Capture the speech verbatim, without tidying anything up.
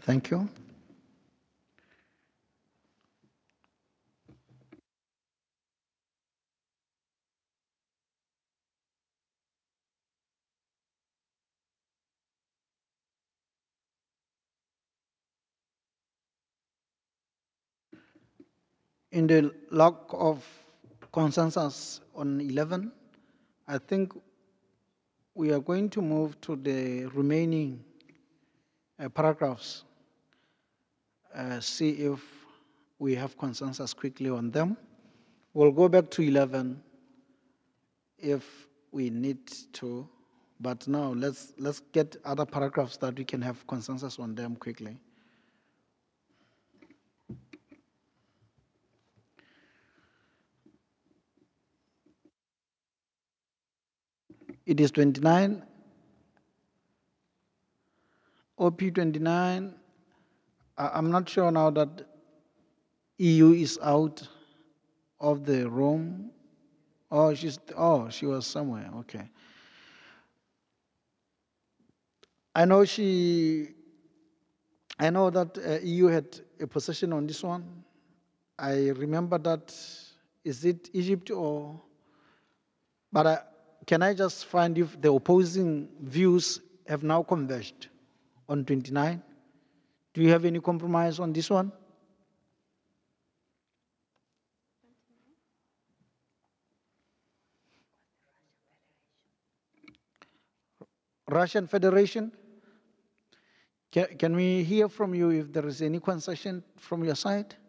Thank you. In the lack of consensus on eleven, I think we are going to move to the remaining uh, paragraphs, uh, see if we have consensus quickly on them. We'll go back to eleven if we need to, but now let's, let's get other paragraphs that we can have consensus on them quickly. It is twenty-nine, O P twenty-nine. I'm not sure now that E U is out of the room. Oh, she's, oh, she was somewhere, okay. I know she, I know that uh, E U had a position on this one. I remember that, is it Egypt or, but I, can I just find if the opposing views have now converged on twenty-nine? Do you have any compromise on this one? Russian Federation? Can, can we hear from you if there is any concession from your side?